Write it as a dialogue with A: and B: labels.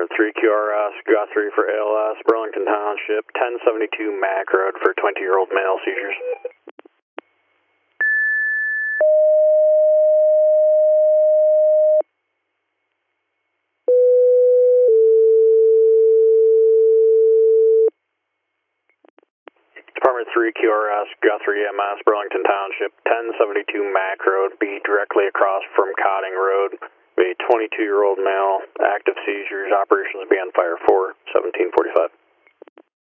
A: Department 3 QRS, Guthrie for ALS, Burlington Township, 1072 Mac Road for 20-year-old male seizures. Department 3 QRS, Guthrie EMS, Burlington Township, 1072 Mac Road, be directly across from Cotting Road. Be a 22-year-old male, active seizures, operations be on fire for 1745.